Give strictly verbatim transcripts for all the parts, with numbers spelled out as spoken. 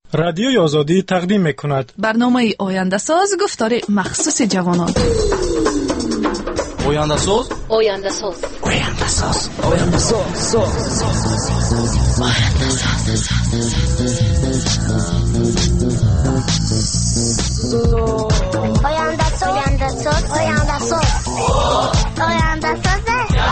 رادیوی آزادی تقدیم می‌کند برنامه آینده ساز گفتار مخصوص جوانان. آینده ساز آینده ساز آینده ساز آینده ساز آینده ساز آینده ساز آینده ساز آینده ساز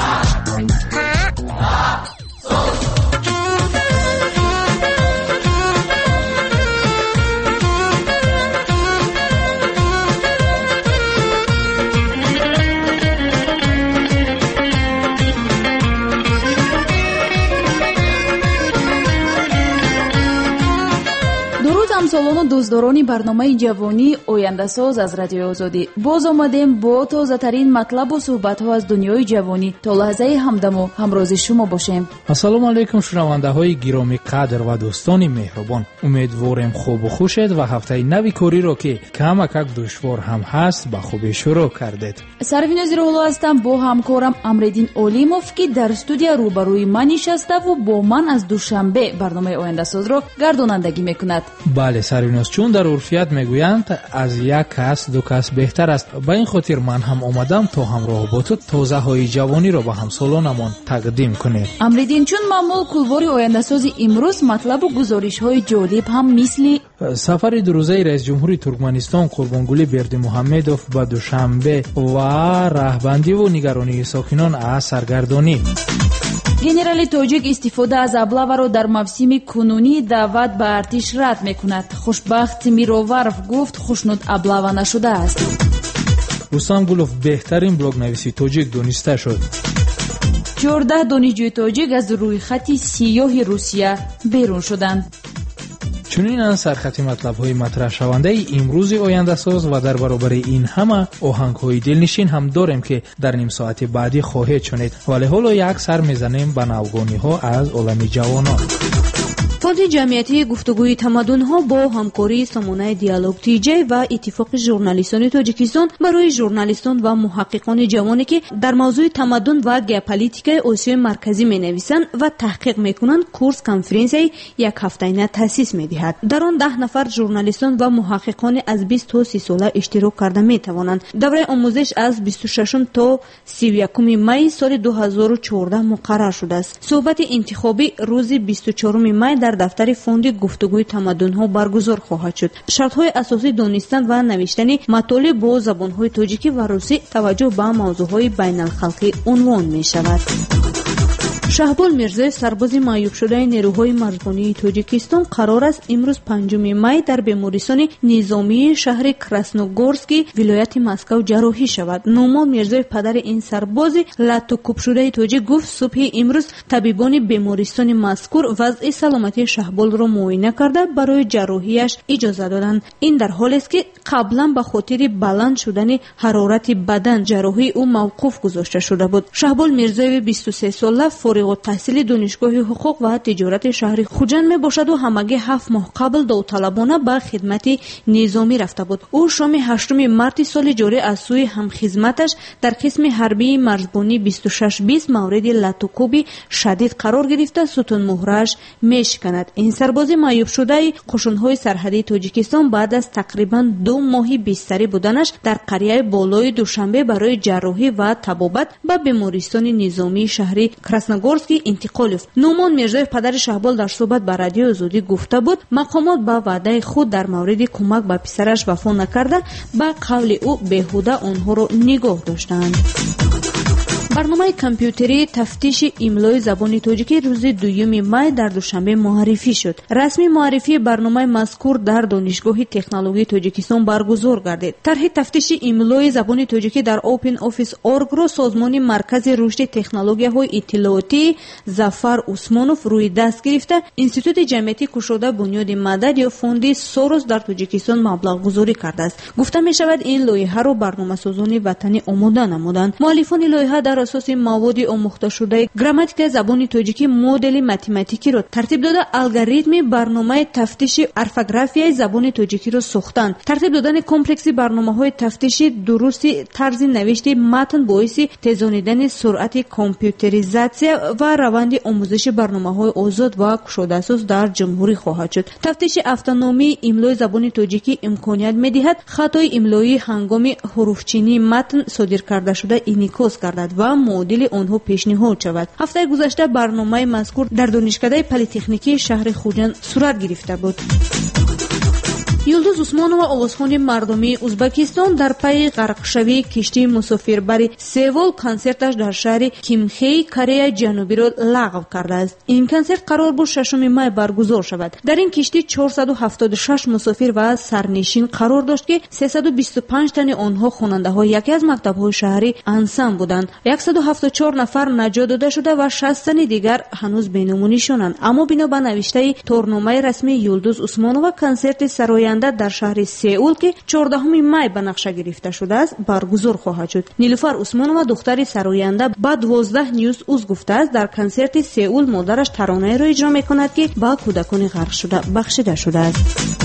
همسالان و دوستداران برنامه جوانی آینده ساز از رادیو آزادی باز آمدیم با تازه ترین مطلب و صحبت ها از دنیای جوانی تا لحظه همدم و همراز شما باشیم. السلام علیکم شنونده های گرامی قدر و دوستان مهربان، امیدوارم خوب و خوشید و هفته نوی کاری را که کمک دشوار هم هست به خوبی شروع کردید. سروین زیرولو هستم با همکارم امردین اولیموف که در استودیو روبروی من نشسته و با من از دوشنبه برنامه آینده ساز را گردانندگی میکند. بله سرویناس، چون در عرفیت میگویند از یک کس دو کس بهتر است. به این خاطر من هم آمدم تا همراه با تو تازه های جوانی را به همسالانمان تقدیم کنیم. امردین، چون معمول کلبار آینده ساز امروز مطلب و گزارش های جالب هم مثل سفر دو روزه رئیس جمهوری ترکمنستان قربانگلی بردیمحمدوف به دوشنبه و راهبندی و نگرانی ساکنان از سرگردانی، گنرالی تاجیک استفاده از ابله‌ها را در موسم کنونی دعوت به ارتش رد میکند. خوشبخت میروورف گفت خوشنود ابله‌ها نشده است. رستم گلوف بهترین بلاگ نویسی تاجیک دانسته شد. چهارده دانشجوی تاجیک از روی خط سیاه روسیه بیرون شدند. چنین ان سرخط مطلب های مطرح شونده امروز آینده ساز و در برابر این همه آهنگ های دلنشین هم داریم که در نیم ساعت بعدی خواهید شنید، ولی حالا یک سر میزنیم به نوگانی ها از عالم جوانان. فوند جمعیتی گفتگوی تمدن ها با همکاری سامانه دیالوگ تی جی و اتفاق ژورنالیستان تاجیکستان برای ژورنالیستان و محققان جوانی که در موضوع تمدن و ژئوپلیتیک آسیای مرکزی می‌نویسند و تحقیق می‌کنند کورس کنفرانسی یک هفته‌انه تأسیس می‌دهد. در آن ده نفر ژورنالیستان و محققان از بیست تا سی ساله اشتراک کرده می‌توانند. دوره آموزش از بیست و ششم تا سی و یکم می سال دو هزار و چهارده مقرر شده است. صحبت انتخابی روز بیست و چهارم می در دفتر فوند گفتگوی تمدن‌ها برگزار خواهد شد. شرط‌های اساسی دانستن و نوشتن مطالب با زبان‌های تاجیکی و روسی توجه به موضوع‌های بین‌الخلقی عنوان می‌شود. شهبال میرزای سرباز معیوب شده نیروهای مرزبانی تاجیکستان قرار است امروز پنجم می در بیمارستان نظامی شهر کراسنوگورسک ولایت مسکو جراحی شود. نومان میرزای پدر این سرباز لطوکوب شده تاجیک گفت صبح امروز طبیبان بیمارستان مذکور وضع سلامتی شهبال را معاینه کرده برای جراحیش اجازه دادند. این در حالی است که قبلا به خاطر بلند شدن حرارت بدن جراحی او موقوف گذاشته شده بود. شهبال میرزای بیست و سه ساله فارغ التحصیل دانشگاه حقوق و تجارت شهر خوجند می باشد و همگی هفت ماه قبل داوطلبانه به خدمت نظامی رفته بود. او شام هشتم مارس سال جاری از سوی همخدمتش در قسم حربی مرزبانی بیست و شش بیست مورد لطوکوبی شدید قرار گرفته ستون مهرش میشکند. این سرباز معیوب شده قشون‌های سرحدی تاجیکستان بعد از تقریبا دو ماهی بستری بودنش در قریه بالای دوشنبه برای جراحی و طبابت به بیمارستان نظامی شهر کراسنوگورسک انتقال یافت. نومان میرزای پدر شهبال در صحبت با رادیو آزادی گفته بود مقامات با وعده خود در مورد کمک به پسرش وفا نکرده، با قول او بیهوده آنها را نگاه داشتند. برنامه کامپیوتری تفتیش املای زبان تاجیکی روز دوم می در دوشنبه معرفی شد. رسمی معرفی برنامه مذکور در دانشگاه تکنولوژی تاجیکستان برگزار گردید. طرح تفتیش املای زبان تاجیکی در اوپن آفیس اورگ را سازمان مرکز رشد تکنولوژی‌های اطلاعاتی ظفر عثمانوف روی دست گرفته انستیتوت جمعیتی کشوده بنیاد مدد یا فوند سوروس در تاجیکستان مبلغ گذاری کرده است. گفته می شود این لایحه را برنامه‌سازان وطنی آماده نمودند. مؤلفان لایحه در اساس مواد آموخته شده گراماتیک زبان تاجیکی مدل متمتیکی را ترتیب داده الگوریتم برنامه تفتیش ارتوگرافی زبان تاجیکی را ساختند. ترتیب دادن کمپلکسی برنامه‌های تفتیش درستی طرز نوشت متن باعث تیزانیدن سرعت کامپیوتریزاسیا و روند آموزش برنامه‌های آزاد و گشوده اساس در جمهوری خواهد شد. تفتیش автономی املای زبان تاجیکی امکانیت می‌دهد خطای املایی هنگام حروفچینی متن صادر کرده شده انعکاس گردد و معادل آنها پیشنهاد شود. هفته گذشته برنامه مذکور در دانشکده پلی‌تکنیکی شهر خوجند صورت گرفته بود. یلدوز عثمانова овозхони мардумии узбекистон дар пайи ғарқшавии киштии мусофирбари севол консерташ дар шаҳри кимхей кореяи ҷанубиро лағв кардааст. ин консерт қарор буд шашуми май баргузор шавад. дар ин киштӣ чорсаду ҳафтоду шаш мусофир ва сарнишин қарор дошт ки сесаду бисту панҷ тани онҳо хонандаҳои яке аз мактабҳои шаҳри ансан буданд. яксаду ҳафтоду чор нафар наҷот дода шуда ва шаст тани дигар ҳанӯз беному нишонанд. аммо бино ба навиштаи торномаи расмии Юлдуз Усмонова консерти сароян дар шаҳри Сеул ки чордаҳуми май ба нақша гирифта шудааст баргузор хоҳад шуд. Нилуфар Усмонова духтари сароянда ба дувоздаҳ News уз гуфтааст дар консерти Сеул модараш таронаеро иҷро мекунад ки ба кӯдакони ғарқ шуда бахшида шудааст.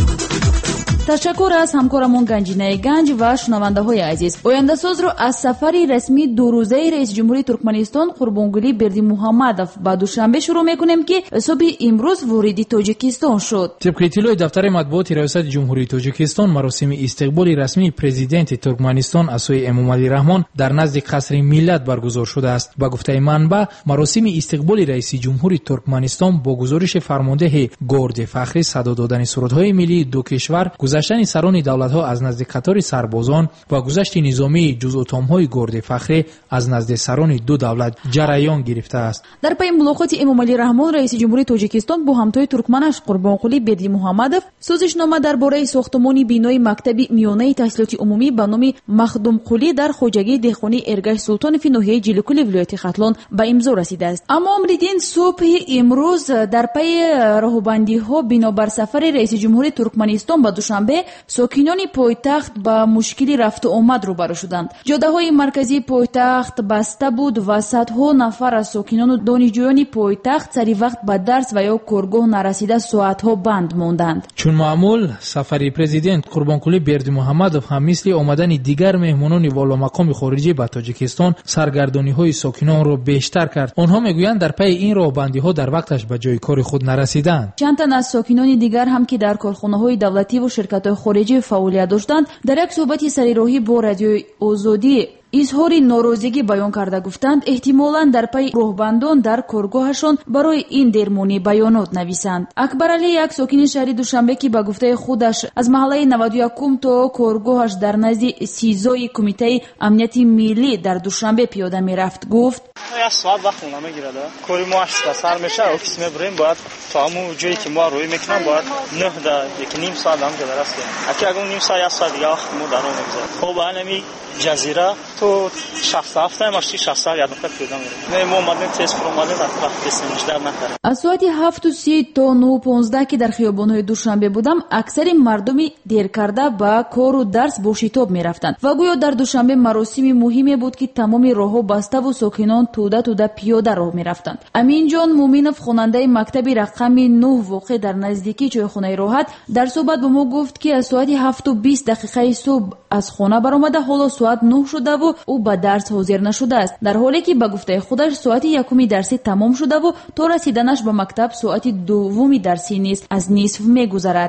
ташаккур аз ҳамкорамон Ганҷинаи Ганҷ ва шунавандаҳои азиз. Ояндасозро аз сафари расмии дурӯзаи раиси ҷумҳурии Туркманистон Қурбонгулӣ Бердимуҳаммадов ба душанбе шурӯъ мекунем ки соби имрӯз вориди Тоҷикистон шуд. тибқи иттилои дафтари матбуоти риёсати ҷумҳурии Тоҷикистон маросими истиқболи расмии президенти Туркманистон Асои Эмомалӣ Раҳмон дар назди қасри миллат баргузор шудааст. ба гуфтаи манбаъ маросими истиқболи раиси ҷумҳури Туркманистон бо гузориши фармондеҳи Горди Фахрӣ садо додани сурудҳои миллии ду кишвар, гузаштани сарони давлатҳо аз назди қатори сарбозон ва гузашти низомии ҷузъутомҳои Горди Фахрӣ аз назди сарони ду давлат ҷараён гирифтааст. дар пайи мулоқоти Эмомалӣ Раҳмон раиси ҷумҳурии Тоҷикистон бо ҳамтои туркманаш Қурбонқулӣ Бердимуҳаммадов созишнома дар бораи сохтмони бинои мактаби миёнаи таҳсилоти умумӣ ба номи Махдумқулӣ дар хоҷагии деҳқонии Эргаш Султонови ноҳияи Ҷиликӯли вилояти Хатлон ба имзо расидааст. аммо Омриддин субҳи имрӯз дар пайи роҳбандиҳо бинобар сафари раиси ҷумҳурии Туркманистон ба душанбе сокинони пойтахт ба мушкили рафту омад рӯбарӯ шуданд. ҷодаҳои марказии пойтахт баста буд ва садҳо нафар аз сокинону донишҷӯёни пойтахт сари вақт ба дарс ва ё коргоҳ нарасида соатҳо банд монданд. чун маъмул сафари президент Қурбонқулӣ Бердимуҳаммадов ҳам мисли омадани дигар меҳмонони воломақоми хориҷӣ ба Тоҷикистон саргардониҳои сокинонро бештар кард. онҳо мегӯянд дар пайи ин роҳбандиҳо дар вақташ ба ҷои кори худ нарасиданд. чанд тан аз сокинони дигар ҳам ки дар корхонаҳои давлативу ширкатҳои хориҷӣ фаъолият доштанд дар як суҳбати сарироҳӣ бо радиои Озодӣ изҳори норозигӣ баён карда гуфтанд эҳтимолан дар пайи роҳбандон дар коргоҳашон барои ин дермонӣ баёнот нависанд. Акбаралӣ, як сокини шаҳри Душанбе ки ба гуфтаи худаш аз маҳаллаи наваду якум то коргоҳаш дар назди сизои Кумитаи амнияти миллӣ дар Душанбе пиёда мерафт, гуфт: як соат вақт намегирад. кори мо ҳашт сар меша, офис мебурем, бояд то ҳамун ҷое ки мо рӯй мекунам бояд нӯҳ да яки ним соат ҳамҷо дарастем. аки ягон ним соат як соат дига вақт мо дар он мегузарад. хоб анами ҷазира то шахса ҳафтаем ашти шахса як нафар пиёда мерем. не мо омадем тез фур омадем вақт бесенҷда накардем. аз соати ҳафту си то нӯҳу понздаҳ ки дар хиёбонҳои Душанбе будам, аксари мардуми деркарда ба кору дарс бо шитоб мерафтанд ва гӯё дар Душанбе маросими муҳиме буд ки тамоми роҳҳо баставу сокинон туда туда пиёда роҳ мерафтанд. Аминҷон Муминов, хонандаи мактаби рақами нӯҳ воқеъ дар наздикии чойхонаи Роҳат, дар суҳбат ба мо гуфт ки аз соати ҳафту бист дақиқаи субҳ аз хона баромада ҳоло соат нӯҳ шудаву ӯ ба дарс ҳозир нашудааст, дар ҳоле ки ба гуфтаи худаш соати якуми дарсӣ тамом шудаву то расиданаш ба мактаб соати дуввуми дарсӣ низ аз нисф мегузарад.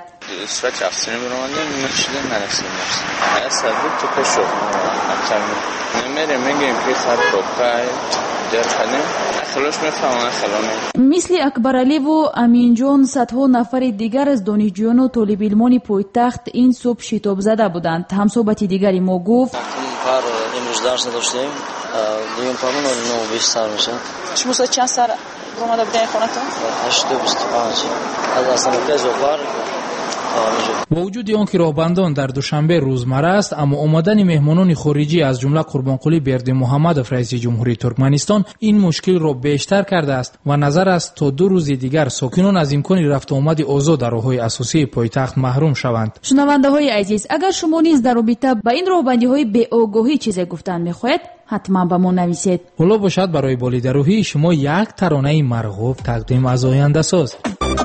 мисли Акбараливу Аминҷон садҳо нафари дигар аз донишҷӯёну толибилмони пойтахт ин субҳ шитобзада буданд. ҳамсоҳбати дигари мо гуфт: имрӯз дарс надоштем, дуюм памон ну бист сар мешад. шумо соати чанд сар омада будем хонатон? ҳашту бисту панҷ. аз асанакай зофар تا با وجود آنکه راهبندان در دوشنبه روزمره است، اما آمدن مهمانان خارجی از جمله قربانقلی بردی محمدов رئیس جمهوری ترکمنستان این مشکل را بیشتر کرده است و نظر است تا دو روز دیگر ساکنان از امکان رفت و آمد آزاد در راههای اساسی پایتخت محروم شوند. شنونده های عزیز، اگر شما نیز در رابطه با این راهبندی های بی آگاهی چیزی گفتن میخواهید، حتما به ما نویسید. حالا باشد برای بالیدروهی شما یک ترانه مرغوب تقدیم از آینده ساز.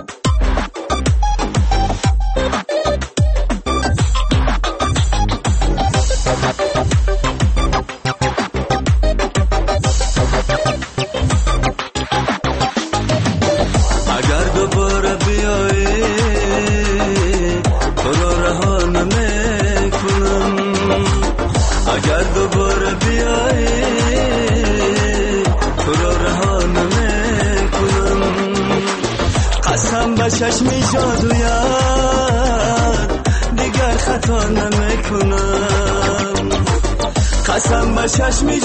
چشمی جادویت دیگر خطا نمیکنم، قسم به چشمی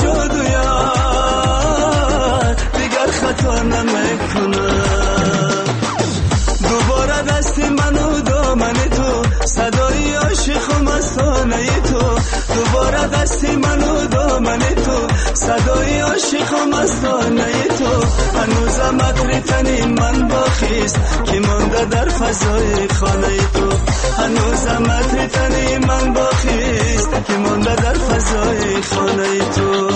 جادویت دیگر خطا نمیکنم. دوباره دستی منو دامن تو، صدای عاشق و مستانه تو، دوباره دستی منو دامن تو، صدای عاشق و مستانه تو. هنوزم عطر تنی من باقیست که مانده در فضای خانه تو، هنوزم عطر تنی من باقیست که مانده در فضای خانه تو.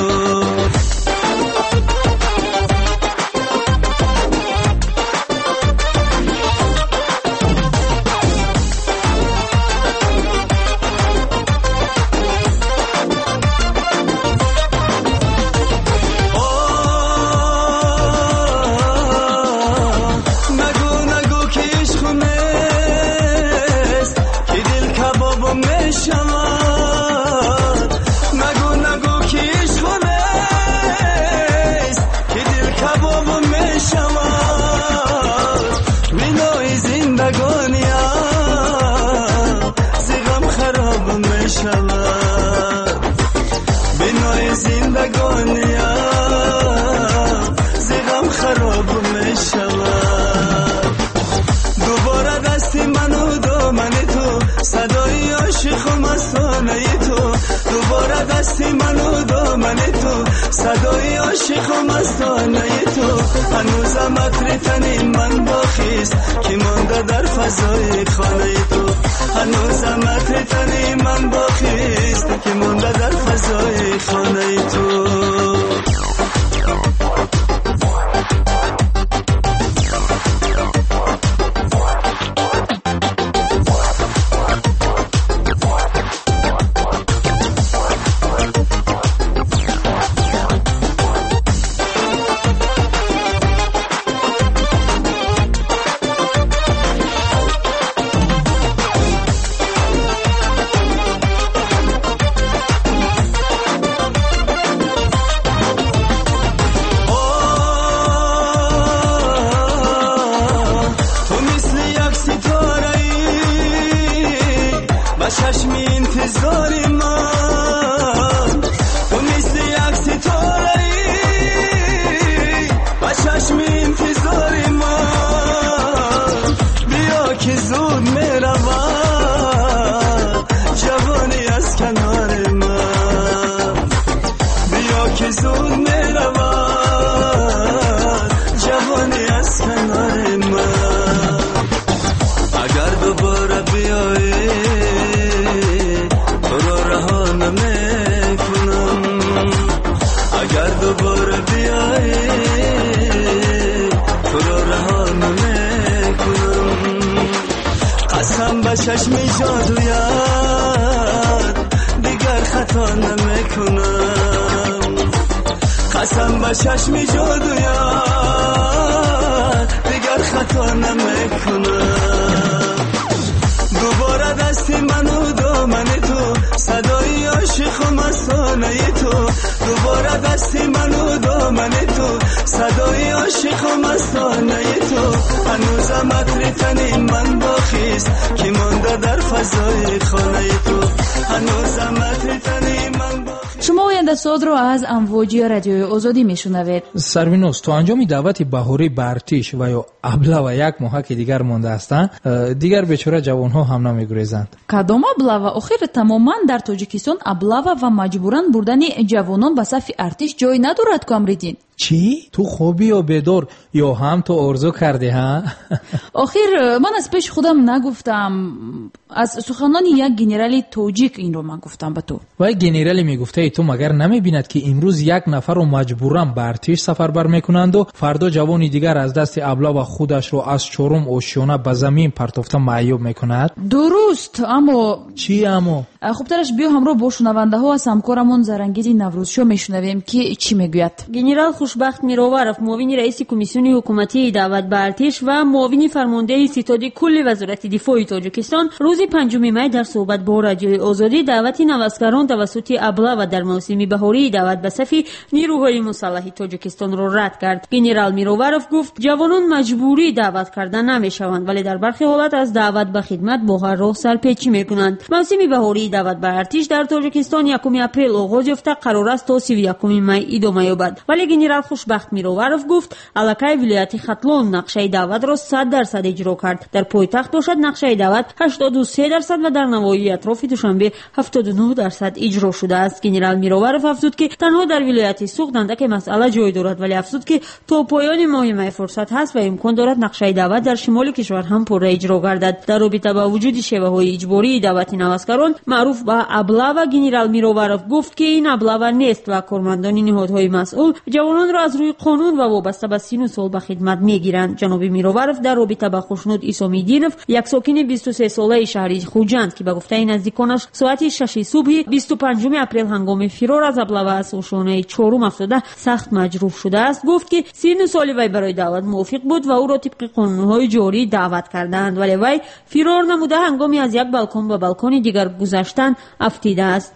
بینای زندگانیا زیغم خراب می شود. دوباره دستی منو دامن تو، صدای عاشق و مستانه تو، دوباره دستی منو دامن تو، صدای عاشق و مستانه تو. هنوزم عطر تنی من باقیست که مانده در فضای خانه تو، هنوزم عطر تنی من باقیست که مانده در فضای خانه تو. چشمی انتظاری من تو مثل یک ستاره‌ای، با چشمی انتظاری من بیا که زود میروم جوانی از کنار من، بیا که زود میروم جوانی از کنار من. اگر دوباره بیایی اگر دوباره بیایی تو رو رها نمیکنم، قسم به چشمی جادویت دیگر خطا نمیکنم، قسم به چشمی جادویت دیگر خطا نمیکنم. دوباره دستی منو دامن تو، صدای عاشق و مستانه تو، دوباره دستی منو دامن تو، صدای عاشق و مستانه تو. هنوزم عطر تنی من باقیست که مانده در فضای خانه تو، هنوزم عطر تنی من باقیست. شما ояндасозро аз амвоҷи радиои озодӣ мешунавед. сарвинос, то анҷоми даъвати баҳорӣ ба артиш ва ё аблава як моҳаки дигар монда ҳастанд, дигар бечора ҷавонҳо ҳам намегурезанд. кадом аблава? охир тамоман дар тоҷикистон аблава ва маҷбуран бурдани ҷавонон ба сафи артиш ҷой надорад ку Амриддин. чӣ? ту хобӣ ё бедор ё ҳам ту орзу кардӣ ҳа? охир ман аз пеши худам нагуфтам, аз суханони як генерали тоҷик инро ман гуфтам ба ту. вай генерале мегуфтаи ту магар намебинад ки имрӯз як нафарро маҷбуран ба артиш сафарбар мекунанду фардо ҷавони дигар аз дасти аблава худашро аз чорум ошёна ба замин партофта маъюб мекунад? дуруст, аммо чӣ аммо? хубтараш биё ҳамроҳ бо шунавандаҳо аз ҳамкорамон Зарангези Наврӯзшо мешунавем ки чӣ мегӯяд. генерал хушбахт мироваров, муовини раиси комиссиони ҳукуматии даъват ба артиш ва муовини фармондеҳи ситоди кулли вазорати дифои тоҷикистон рӯзи панҷуми май дар суҳбат бо радиои озодӣ даъвати навазгарон тавассути аблава дар мавсими баҳории даъват ба сафи нирӯҳои мусаллаҳи тоҷикистонро рад кард. генерал мироваров гуфт ҷавонон маҷбурӣ даъват карда намешаванд, вале дар бархи ҳолат аз даъват ба хидмат бо ҳар роҳ сарпечӣ мекунанд. мавсими баҳории даъват ба артиш дар тоҷикистон якуми апрел оғоз ёфта қарор аст то сию якуми май идома ёбад. вале генерал хушбахт мироваров гуфт аллакай вилояти хатлон нақшаи даъватро сад дарсад иҷро кард. дар пойтахт бошад нақшаи даъват ҳаштоду се дарсад ва дар навоии атрофи душанбе ҳафтоду нӯҳ дарсад иҷро шудааст. генерал мироваров афзуд ки танҳо дар вилояти суғд андаке масъала ҷой дорад, вале афзуд ки то поёни моҳи май фурсат ҳаст ва имкон дорад нақшаи даъват дар шимоли кишвар ҳам пурра иҷро гардад. дар робита ба вуҷуди шеваҳои иҷбории даъвати навазгарон маъруф ба аблава, генерал мироваров гуфт ки ин аблава нест ва кормандони ниҳодҳои масъул ҷавононро аз рӯи қонун ва вобаста ба сину сол ба хидмат мегиранд. ҷаноби мироваров дар робита ба хушнуд исомиддинов, як сокини бисту се солаи шаҳри хуҷанд ки ба гуфтаи наздиконаш соати шаши субҳи бисту панҷуми апрел ҳангоми фирор аз аблава аз ошонаи чорум афтода сахт маҷруҳ шудааст, гуфт ки сину соли вай барои даъват мувофиқ буд ва ӯро тибқи қонунҳои ҷорӣ даъват кардаанд, вале вай фирор намуда ҳангоми аз як балкон ба балкони дигар гузаштан афтидааст.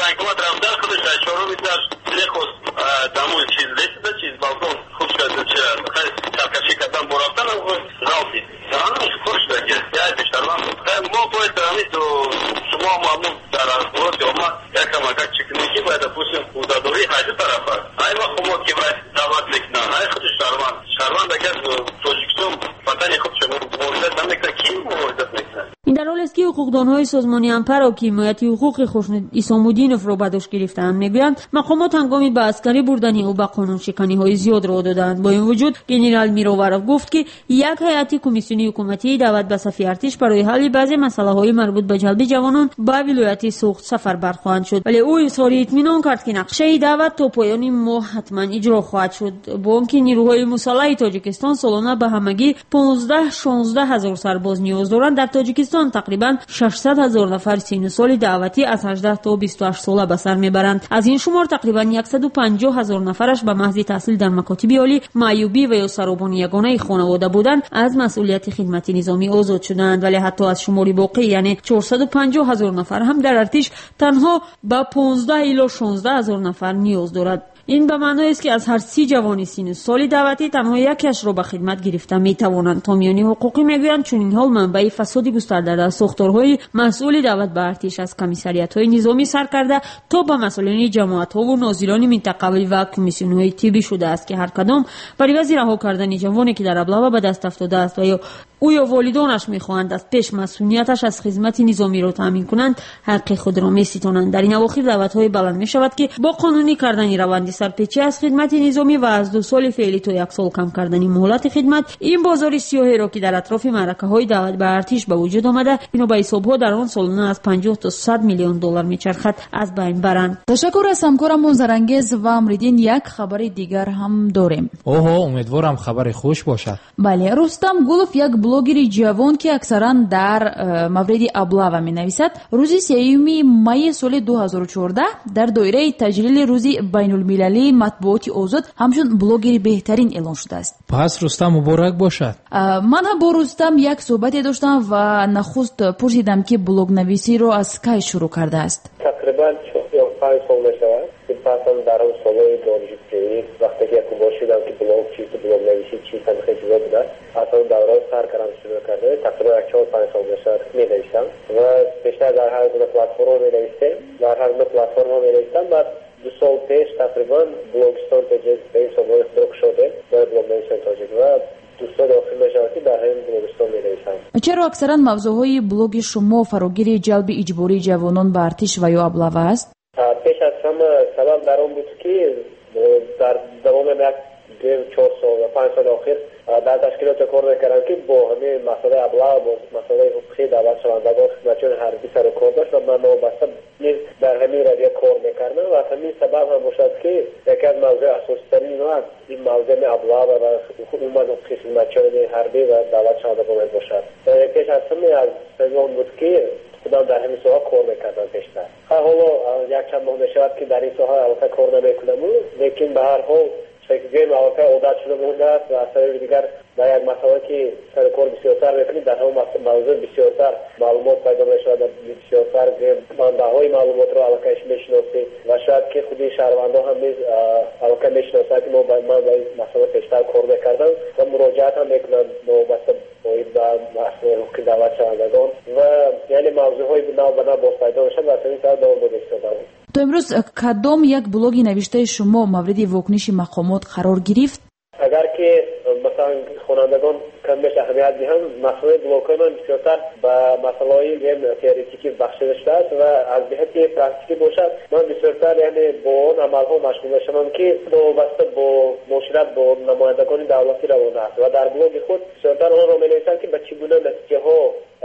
ин дар ҳоле аст ки ҳуқуқдонҳои созмони ампаро ки ҳимояти ҳуқуқи хушнуд исомуддиновро ба дошт гирифтаанд мегӯянд мақомот ҳангоми ба аскарӣ бурдани ӯ ба қонуншиканиҳои зиёд роҳ доданд. бо ин вуҷуд генерал мироваров гуфт ки як ҳайати комиссиони ҳукуматии даъват ба сафи артиш барои ҳалли баъзе масъалаҳои марбут ба ҷалби ҷавонон ба вилояти суғд сафарбар хоҳанд шуд, вале ӯ изҳори итминон кард ки нақшаи даъват то поёни моҳ ҳатман иҷро хоҳад шуд. бо он ки нирӯҳои мусаллаҳи тоҷикистон солона ба ҳамагӣ понздаҳ шонздаҳ ҳазор сарбоз ниёз доранд, дар тоҷикистон тақрибан шашсад ҳазор нафар сину соли даъватӣ аз ҳаждаҳ то бисту ҳашт сола ба сар мебаранд. аз ин шумор тақрибан яксаду панҷоҳ ҳазор нафараш ба маҳзи таҳсил дар макотиби олӣ, маъюбӣ ва ё саробони ягонаи хонавода буданд аз масъулияти хидмати низомӣ озод шуданд, вале ҳатто аз шумори боқӣ яъне чорсаду панҷоҳ ҳазор нафар ҳам дар артиш танҳо ба понздаҳ ило шонздаҳ ҳазор нафар ниёз дорад. ин ба маъноест ки аз ҳар си ҷавони сину соли даъватӣ танҳо якеашро ба хидмат гирифта метавонанд. томиёни ҳуқуқӣ мегӯянд чунин ҳол манбаи фасоди густарда дар сохторҳои масъули даъват ба артиш аз комиссариятҳои низомӣ сар карда то ба масъулини ҷамоатҳову нозирони минтақавӣ ва комиссионҳои тиббӣ шудааст ки ҳар кадом бар ивази раҳо кардани ҷавоне ки дар аблава ба даст афтодааст ва ё ӯ ё волидонаш мехоҳанд аз пеш масъулияташ аз хизмати низомиро таъмин кунанд, ҳаққи худро меситонанд. дар ин авохир даъватҳое баланд мешавад ки бо қонунӣ кардани раванди сарпечӣ аз хидмати низомӣ ва аз ду соли феълӣ то як сол кам кардани муҳлати хидмат ин бозори сиёҳеро ки дар атрофи маъракаҳои даъват ба артиш ба вуҷуд омада бино ба ҳисобҳо дар он солона аз панҷоҳ то сад миллион доллар мечархад аз байн баранд. ташаккур аз ҳамкорамон Зарангез ва Амриддин. як хабари дигар ҳам дорем. оҳо, умедворам хабари хуш бошад. бале, рустам гулов, як блогери ҷавон ки аксаран дар мавриди аблава менависад, рӯзи сеюми майи соли ду ҳазору чордаҳ дар доираи таҷлили рӯзи байнулмилалии матбуоти озод ҳамчун блогери беҳтарин эълон шудааст. пас рустам муборак бошад. ман ҳам бо рустам як суҳбате доштам ва нахуст пурсидам ки блогнависиро аз кай шурӯъ кардааст. тақрибан чор панҷ сол мешавад ки пасам дар он солҳои донишгоҳӣ вақте ки якубор шудам ки блог чист блогнависӣ чист ҳамихе ҷудо буда асои давраи сар кардам шурӯъ карда тақрибан як чор панҷ сол мешавад менависам ва бештар дар ҳар гуна платформа менавистем дар ҳар гуна платформа менавистам. баъд دو سال پیش تقریبا بلوگستان تاجیک به این سامانه اختراق شده در بلوگ نویسان تاجیک و دوستان داخل میشوند که در همین بلوگستان می‌نویسند. چرا اکثرا موضوعهای بلوگ شما فراگیر جلب اجباری جوانان به ارتش و یا ابله است؟ پیش از همه سبب در آن بود که در دوام یک چهار سال و پنج سال آخر در تشکیلات کار میکردم که با همین مسئله ابلاغ با مسئله حقوقی دعوت شوندگان خدمتچیان حربی سر کار داشت و من وابسته نیز در همین رویه کار میکردم و همین سبب هم باشد که یکی از موضوع اساسی ترین این موضوع ابلاغ و عموما حقوقی خدمتچیان حربی و دعوت شوندگان باشد. پیش از همین از سزون بود که خودم در همین ساحه کار میکردم پیشتر. حالا یک چند ماه میشود که در این ساحه البته کار نمیکنم لیکن به هر حال شکل واقعا عادت شده مونده است و اثر دیگر در یک مسئله که سر کار بسیارتر میکنید در همون موضوع بسیارتر معلومات پیدا میشود بسیارتر منبع‌های معلومات رو علاقهش میشناسید و شاید که خودی شهروندان هم نیز علاقه میشناسند که من با این مسئله پیشتر کار میکردم و مراجعت هم میکنم نوبسته باید به مسئله حقوقی دعوت شوندگان و یعنی موضوعهای نو به نو باز پیدا میشد و از همین سر دوام بوده ایستادم. تو امروز کدام یک بلوگی نوشته شما مورد واکنش مقامات قرار گرفت؟ اگر که مثلا خوانندگان کم بهش اهمیت دهند مسئله بلوگ‌های من بسیارتر به مسائل تئوریکی بخشیده شده است و از جهت پرکتیکی باشد من بسیارتر یعنی با اون عمل‌ها مشغول میشم که وابسته با مشورت با نمایندگان دولتی روانه است و در بلوگ خود بسیارتر آن را می‌نویسم که به چگونه نتیجه‌ها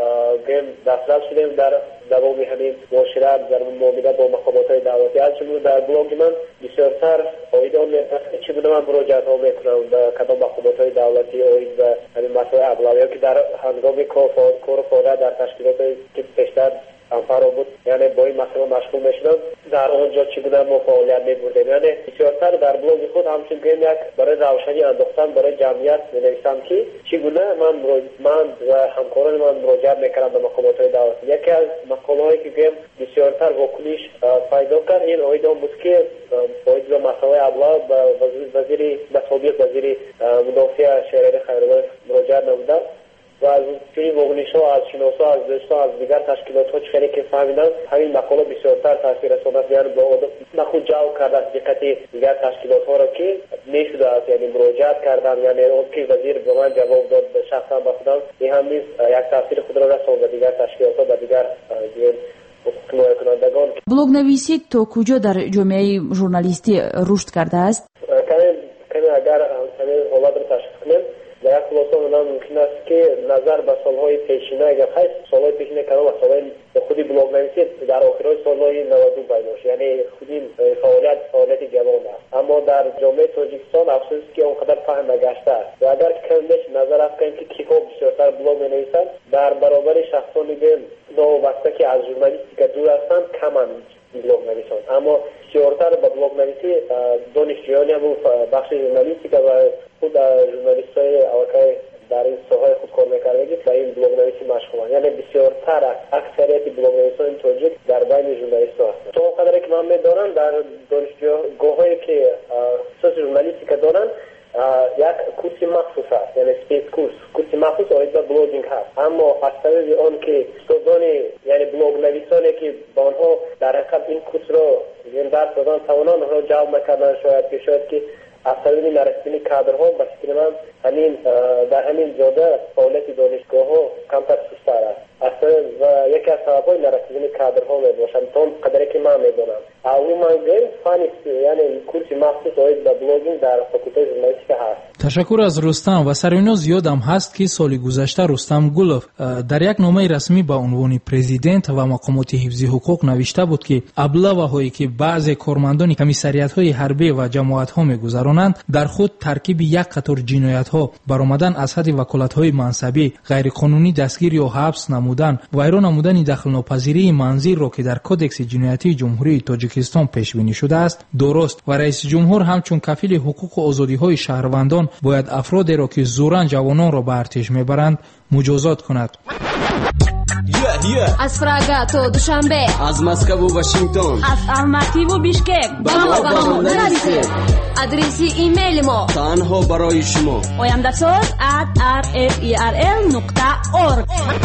گیم دسترس شدیم در دوام همین مشورت در معامله با مقامات دولتی از جمله در بلوگ من بسیارتر آید آن می‌است چگونه من مراجعت ها میکنم به کدام مقامات دولتی آید به همین مسائل ابلاغی که در هنگام کار و فعالیت در تشکیلات که پیشتر انفرا بود یعنی با این مسئله مشغول میشدم در آنجا چگونه ما فعالیت میبردیم یعنی بسیارتر در بلوگ خود همچون که یک برای روشنی انداختن برای جمعیت مینویسم که چگونه من من و همکاران من مراجعت میکردم به مقامات دولتی. یکی از مقاله‌ای که گیم بسیارتر واکنش پیدا کرد این آید آن بود که باید به مسئله ابلاغ به وزیر مسئولیت وزیر مدافع شهریار خیرالله مراجعت نمودم و از چنین واکنش‌ها از شناسا از دوستا از دیگر تشکیلات‌ها چه که فهمیدن همین مقاله بسیارتر تاثیر رساند یعنی با نخود جو کرده از دقت دیگر تشکیلات‌ها را که نشده است یعنی مراجعت کردن یعنی اون که وزیر به من جواب داد به شخصا به خودم این هم نیز یک تاثیر خود را رساند به دیگر تشکیلات‌ها به دیگر کنندگان. بلوگ نویسی تو کجا در جامعه ژورنالیستی رشد کرده است؟ کمی اگر همین حالت رو تشخیص کنیم در یک خلاصه من ممکن است که نظر به سالهای پیشینه اگر خیلی سالهای پیشینه کنم و سالهای خودی بلوگ نویسی در آخرهای سالهای نود و دو باید یعنی خودی فعالیت فعالیت جوان است اما در جامعه تاجیکستان افسوس که اونقدر فهم نگشته است و اگر کمش نظر افکنیم که کیها بسیارتر بلوگ می‌نویسند در برابر شخصانی به نوبسته که از ژورنالیستیک دور هستند کمند بلوگ نویسند اما بسیارتر به بلوگ نویسی دانشجویان هم بخش ژورنالیستیک و خود ژورنالیست‌های علاقه در این ساحه خود کار می‌کردند و این بلوگ نویسی مشغولند یعنی بسیارتر اکثریت بلوگ نویسان تاجیک در بین ژورنالیست‌ها هستند. تا قدری که من می‌دانم در دانشگاه‌هایی که خصوص ژورنالیستیک دارند یک کورس مخصوص است یعنی سپیس کورس کورس مخصوص آید به بلوگینگ هست اما از طریق آن که استادان یعنی بلوگ نویسانی که با آنها در حقیقت این کورس را یعنی درس دادن توانان آنها جواب می‌کردند شاید که شاید که از طریق نرسیدن کادرها به شکل من همین در همین جاده فعالیت دانشگاه‌ها کمتر سست‌تر است اصلا و یکی از سبب‌های نرسیدن کادرها میباشد تا قدری که من میدونم عموما گیم فانی یعنی کورس مخصوص آید به بلوگینگ در فاکولته ژورنالیستیک هست. تشکر از رستم و سریناز یادم هست که سال گذشته رستم گلوف در یک نامه رسمی با عنوان پرزیدنت و مقامات حفظی حقوق نوشته بود که ابلاغ‌هایی که بعضی کارمندان کمیسریات‌های حربی و جماعت‌ها می‌گذرانند در خود ترکیب یک قطار جنایت‌ها برآمدن از حد وکالت‌های منصبی غیرقانونی دستگیر یا حبس نمودن ویران نمودن دخل ناپذیری منزل را که در کدکس جنایتی جمهوری تاجیکستان پیش بینی شده است درست و رئیس جمهور همچون کفیل حقوق و آزادی‌های شهروندان باید افرادی را که زوراً جوانان را به ارتش میبرند مجازات کند. Yeah, yeah. از فراگا تو دوشنبه از مسکو و واشنگتن از الماتی و بیشکک با ما با ما نرسید ادرسی ایمیل ما تنها برای شما oyandasot at r f e r l نقطه org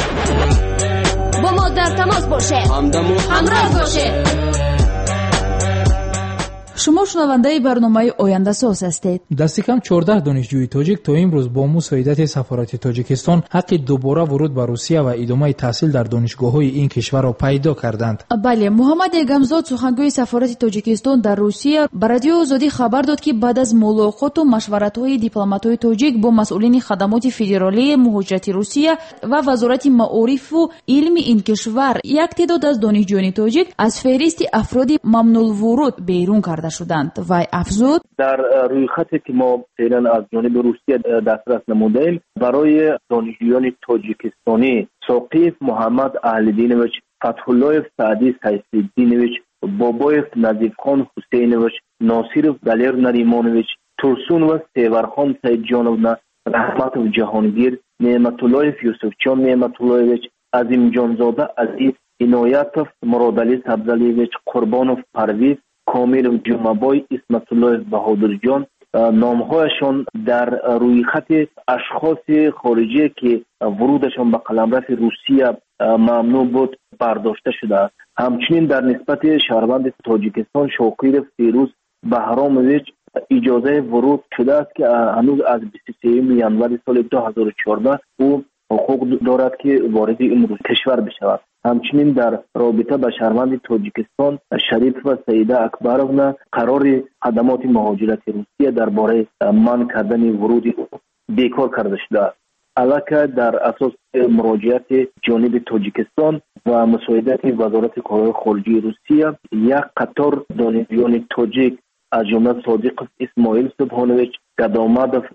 با ما در تماس باشه همدم و همراه باشه. шумо шунавандаи барномаи Ояндасоз ҳастед. дасти кам чордаҳ донишҷӯи тоҷик то имрӯз бо мусоидати сафорати Тоҷикистон ҳаққи дубора вуруд ба Русия ва идомаи таҳсил дар донишгоҳҳои ин кишварро пайдо карданд. бале, муҳаммад Эгамзод, сухангӯи сафорати Тоҷикистон дар Русия, ба Радиои Озодӣ хабар дод, ки баъд аз мулоқоту машваратҳои дипломатҳои тоҷик бо масъулини хадамоти федералии муҳоҷирати Русия ва вазорати маорифу илми ин кишвар, як теъдод аз донишҷӯёни тоҷик аз феҳристи афроди мамнуъулвуруд берун карда шуданд. Вай афзуд: дар рӯйхате ки мо феълан аз ҷониби Русия дастрас намудаем, барои донишҷӯёни тоҷикистонӣ Соқиев Муҳаммад Аҳлидинович, Фатҳуллоев Саъдӣ Сайфиддинович, Бобоев Назифхон Ҳусейнович, Носиров Далер Наримонович, Турсунова Севархон Саидҷоновна, Раҳматов Ҷаҳонгир, Неъматуллоев Юсуфҷон Неъматуллоевич, Азимҷонзода Азиз, Иноятов Муродалӣ Сабзалиевич, Қурбонов Парвиз, Комилов Ҷумабой, Исматуллоев Баҳодурҷон, номҳояшон дар рӯйхати ашхоси хориҷие ки вурудашон ба қаламрафи Русия мамнӯъ буд бардошта шудааст. ҳамчунин дар нисбати шаҳрванди Тоҷикистон Шокиров Фирӯз Баҳромович иҷозаи вуруд шудааст ки ҳанӯз аз бисту сеюми январи соли ду ҳазору чордаҳ ӯ ҳуқуқ дорад ки вориди ин кишвар бишавад. ҳамчунин дар робита ба шаҳрванди Тоҷикистон Шарифова Саида Акбаровна қарори хадамоти муҳоҷирати Русия дар бораи манъ кардани вуруди бекор карда шудааст. аллакай дар асоси муроҷиати ҷониби Тоҷикистон ва мусоидати вазорати корҳои хориҷии Русия, як қатор донишҷӯёни тоҷик аз ҷумла Содиқов Исмоил Субҳонович, Гадомадов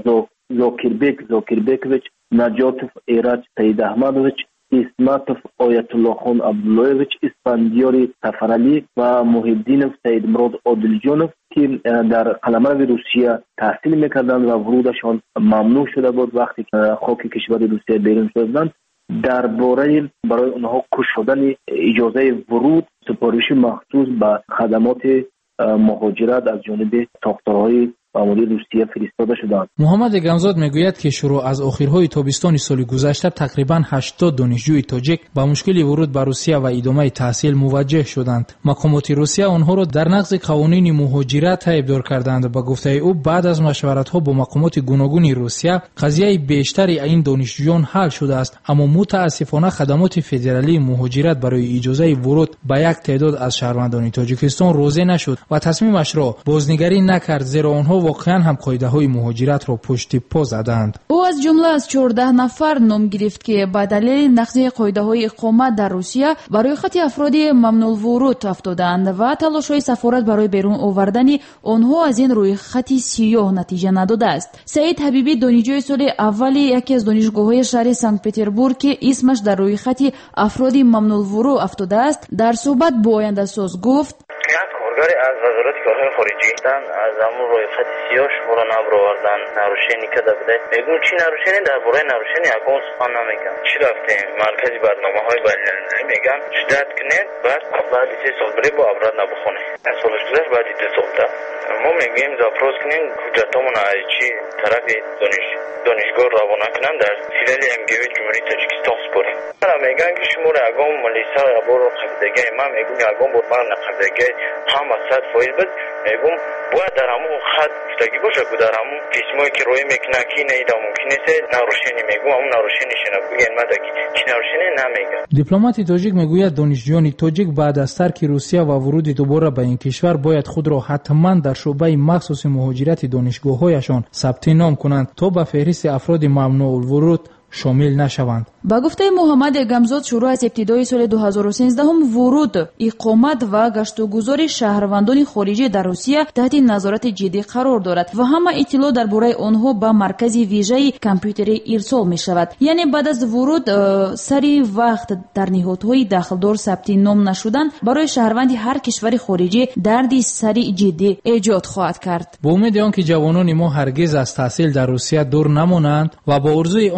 Зокирбек Зокирбекович, Наҷотов Эраҷ Саидаҳмадович, Исматов Оятуллохон Абдуллоевич, Испандиёри Сафаралӣ ва Муҳиддинов Саидмурод Одилҷонов ки дар қаламрави Русия таҳсил мекарданд ва вурудашон мамнӯъ шуда буд вақте хоки кишвари Русия берун шуданд, дар бораи барои онҳо кушодани иҷозаи вуруд супориши махсус ба хадамоти муҳоҷират аз ҷониби сохторҳои маъмурии Русия фиристода шуданд. муҳаммад Эгамзод мегӯяд ки шуруъ аз охирҳои тобистони соли гузашта тақрибан ҳаштод донишҷӯи тоҷик ба мушкили вуруд ба Русия ва идомаи таҳсил муваҷҷеҳ шуданд. мақомоти Русия онҳоро дар нақзи қавонини муҳоҷират айбдор карданд. ба гуфтаи ӯ, баъд аз машваратҳо бо мақомоти гуногуни Русия, қазияи бештари ин донишҷӯён ҳал шудааст, аммо мутаассифона хадамоти федералии муҳоҷират барои иҷозаи вуруд ба як теъдод аз шаҳрвандони Тоҷикистон розӣ нашуд ва тасмимашро бознигарӣ накард, зеро онҳо воқеан ҳам қоидаҳои муҳоҷиратро пушти по заданд. ӯ аз ҷумла аз чордаҳ нафар ном гирифт, ки ба далели нақзи қоидаҳои иқомат дар Русия ба рӯйхати афроди мамнуъулвуруд афтодаанд ва талошҳои сафорат барои берун овардани онҳо аз ин рӯйхати сиёҳ натиҷа надодааст. Саид Ҳабибӣ, донишҷӯи соли аввали яке аз донишгоҳҳои шаҳри Санкт-Петербург, ки исмаш дар рӯйхати афроди мамнуъулвуруд афтодааст, дар суҳбат бо Ояндасоз гуфт: کارگری از وزارت کارهای خارجی دن از همون رویخت سیاه شما نبروردن نروشنی که دبده میگم چی نروشنی در برای نروشنی اگون سخن نمیگن چی رفتیم مرکزی برنامه های بین‌المللی میگن شدت کنید بعد بعد سه سال بری با افراد نبخونه از سالش گذشت بعد دو سال ما میگیم زاپروز کنیم حجتامون از چی طرف دانش دانشگاه روانه کنن در فیلال امگیوی جمهوری تاجیکستان سپاریم. میگن که شما را اگون ملیسا عبور قبضگی من میگم اگون بود من قبضگی هم از صد فایل بود میگم باید در همون خط افتگی باشه که در همون قسمایی که روی میکنه کی نیده ممکنه سه نروشنی میگم همون نروشنی شنه بگین مده کی نروشنی نمیگه. دیپلماتی تاجیک میگوید دانشجویان تاجیک بعد از ترک روسیه و ورود دوباره به این کشور باید خود را حتما در شعبه مخصوص مهاجرت دانشگاه‌هایشان ثبت نام کنند تا به فهرست افراد ممنوع الورود شامل نشوند. با گفته محمد эгамзод شروع از ابتدای سال دو هزار و سیزده هم ورود، اقامت و گشتگذار شهروندان خارجی در روسیه تحت نظارت جدی قرار دارد و همه اطلاع درباره آنها به مرکز ویژه کامپیوتری ارسال می شود. یعنی بعد از ورود سری وقت در نهادهای داخلدار ثبت نام نشدن برای شهروند هر کشور خارجی دردی سری جدی ایجاد خواهد کرد. با امید آنکه جوانان ما هرگز از تحصیل در روسیه دور نمانند و با آرزوی آنکه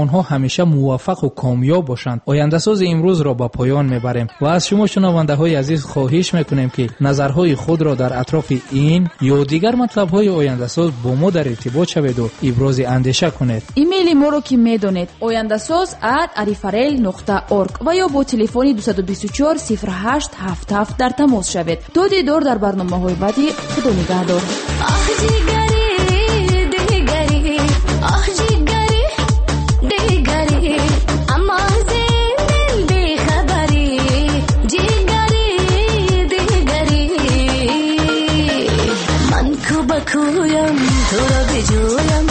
онҳо ҳамеша муваффақу камёб бошанд. Ояндасози имрӯз ро ба поён мебарем ва аз шумо шунавандаҳои азиз хоҳиш мекунем ки назарҳои худро дар атрофи ин ё дигар матлабҳои ояндасоз бо мо дар иртибот шаведу ибрози андеша кунед. имейли моро ки медонед ояндасоз at arifarel нуқта org ва ё бо телефони ду ду чор сифр ҳашт ҳафт ҳафт дар тамос шавед. То дидор дар барномаҳои баъди. худо нигаҳдор. Kubakoyam, tora bejoyam.